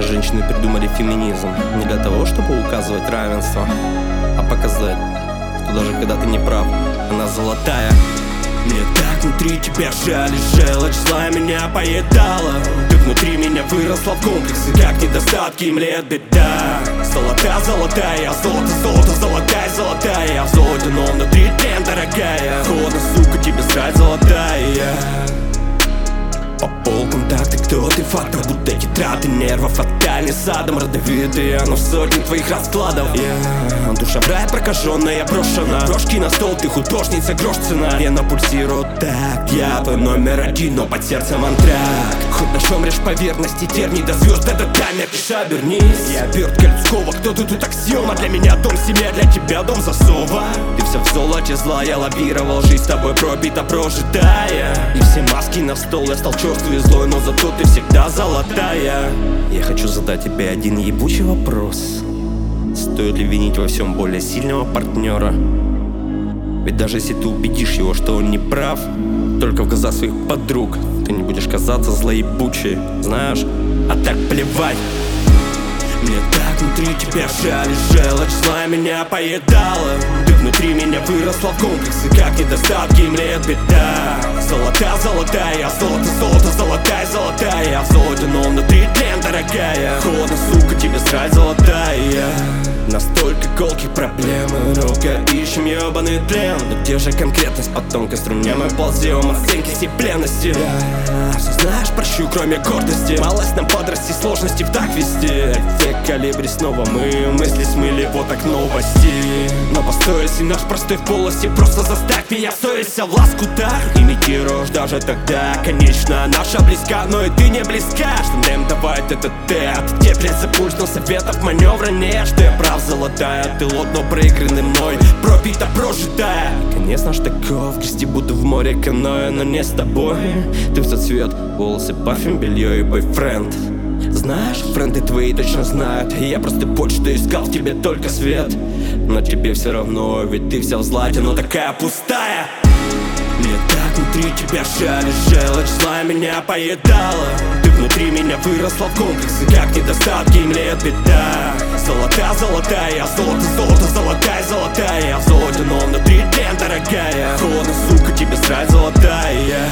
Женщины придумали феминизм не для того, чтобы указывать равенство, а показать, что даже когда ты не прав, она золотая. Мне так внутри тебя жаль, и желчь зла меня поедала. Ты внутри меня выросла в комплексы, как недостатки, им лет беда. Золотая, золотая, золото, золото, золотая, золотая. Я в золоте, но внутри тлен, дорогая. Холодно, сука, тебе срать, золотая. По полкам так ты кто ты, фактор, будто тетрадь нервов фатальный садом родовитый, оно в сотне твоих раскладов. Душа в рай прокаженная, брошена. Брошки на стол, ты художница, грош цена. Вена пульсирует так, я твой номер один, но под сердцем антрак. Хоть ножом режь поверхности, терни до звезд, этот таймер, лишь обернись. Я обертка людского, кто ты тут аксиома. Для меня дом семья, для тебя дом засова. Ты все в золоте зла, я лавировал, жизнь с тобой пробита, прожитая. И все маски на стол, я стал черствый и злой, но зато ты всегда золотая. Я хочу задать тебе один ебучий вопрос: стоит ли винить во всем более сильного партнера? Ведь даже если ты убедишь его, что он не прав, только в глазах своих подруг ты не будешь казаться злоебучей, знаешь? А так плевать. Мне так внутри тебя жаль, и желчь зла меня поедала. Ты внутри меня выросла в комплексы, как недостатки, им лет беда. Золотая, золотая, золото, золото, золотая, золотая. Я в золоте, но внутри тлен, дорогая. Холодно, сука, тебе срать, золотая. Настолько колких проблемы, долго ищем ебаный тлен. Но где же конкретность, по тонкой струне мы ползем, оценки всей пленности. Все знаешь, прощу, кроме гордости. Малость нам подрасти, сложности в так вести. Эффект калибри снова мы, мысли смыли, вот так новости. Но постой, если наш простой в полости, просто заставь меня совестся в лоскутах. Имитируешь даже тогда, конечно, наша близка, но и ты не близка. Что нам давать этот тет? Теплится пульс, но советов маневра нет. Что я прав, золотая, ты лот, но проигранный мной, пробита, прожитая. Конец наш таков, грести буду в море каноэ, но не с тобой. Ты все цвет, волосы, парфюм, белье и бойфренд. Знаешь, френды твои точно знают, я просто почту искал в тебе только свет. Но тебе все равно, ведь ты вся в злате, но такая пустая. Мне так внутри тебя жаль, и желчь зла меня поедала. Ты внутри меня выросла в комплексы, как недостатки, им лет беда. Золотая, золотая, золото, золото, золотая, золотая. Я в золоте, но внутри тлен, дорогая. Холодно, сука, тебе срать, золотая.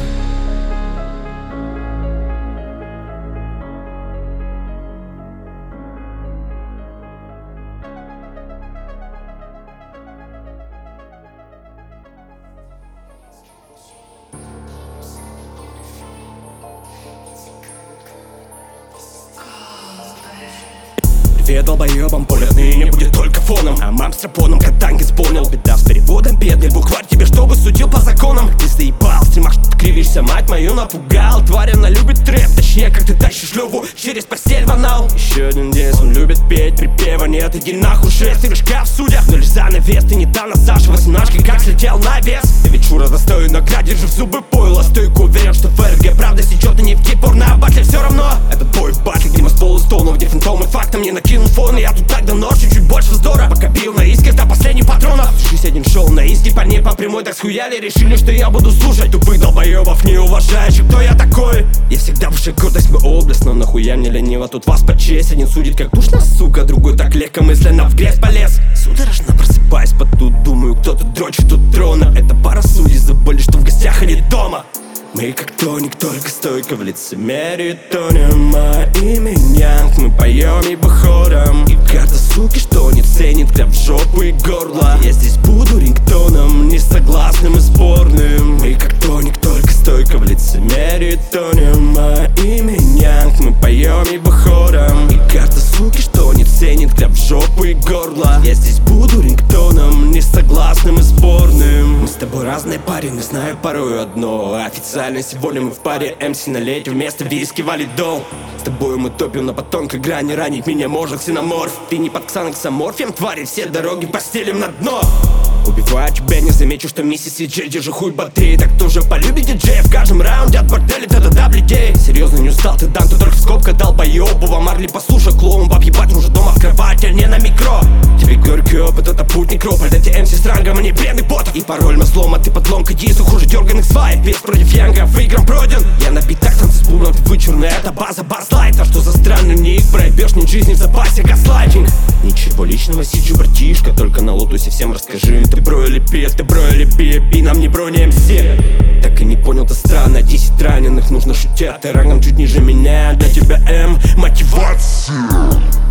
Привет долбоебам, поле отныне будет только фоном. А мам с трапоном катанг исполнил. Беда с переводом, бедный букварь тебе, чтобы судил по законам. Ты заебал, в стримах что ты кривишься, мать мою напугал. Тварь, она любит трэп, точнее, как ты тащишь Леву через постель в анал. Еще один день, он любит петь, припева нет, иди нахуй, 6 игрушка в судьях. Но лишь занавес, ты не та на Саша, 18 как слетел на вес. Ты ведь шура достою, наградишь же в зубы пойло. Стойку уверен, что в ФРГ правда сечет, и не в кипор на батле все равно. Этот бой в батле, где мы с полустол, но где фантом и фактом не накинул фон. Я тут так давно, чуть больше вздора. Пока бил на иске до последних патронов. 61 шел на иски, парни по прямой так схуяли. Решили, что я буду слушать тупых долбоебов, не уважающих, кто я такой. Я всегда выше гордость, мы область, но нахуя мне лениво тут вас почесть. Один судит как душно, сука, другой так легкомысленно в грязь полез. Судорожно просыпаюсь под тут, думаю, кто тут дрочит, тут трона. Это пара судей, забыли, что в гостях, а не дома. Мы как тоник, только стойко в лицемерии тонем. А имя Янг, мы поем ибо хором. И карта суки, что не ценит кляп в жопу и горло. Я здесь буду рингтоном, несогласным и спорным. Мы как тоник, только стойко в лицемерии тонем. А имя Янг, мы поем ибо хором. И карта суки, что не ценит кляп в жопу и горло. Я здесь буду рингтоном, несогласным и спорным. Мы с тобой разные парень, но знаю порой одно. Официально сегодня мы в паре, МС налейте вместо виски валидол. С тобой мы топим на потонкой грани, ранить меня может ксеноморф. Ты не под ксаноксоморфием, твари, все дороги постелим на дно. Убиваю тебя, не замечу, что миссис Сиджей, держи хуй батареи. Так кто же полюбит диджея в каждом раунде от борделей до даблидей. Серьезно не устал ты, дан, ты только в скобках дал поебу. Марли, послушай, клоун, баб ебать, уже дома в кровати, а не на микро. Тебе горький опыт, это путник рополь, дайте МС с рангом, а не бедный ботов. И пароль мы слома, ты подломка дису, хуже дерганых свай. Без против Янга, выиграм пройден. Я набит так танцевать. словно ты вычурная, это база Барслайт. А что за странный ник, проебешь мне жизни в запасе, газлайтинг. Ничего личного, CG, братишка, только на лотусе всем расскажи. Ты бро или пип, ты бро или пип, и нам не бро, не МС. Так и не понял, ты странно, 10 раненых, нужно шутить. Ты рангом чуть ниже меня, для тебя М мотивация.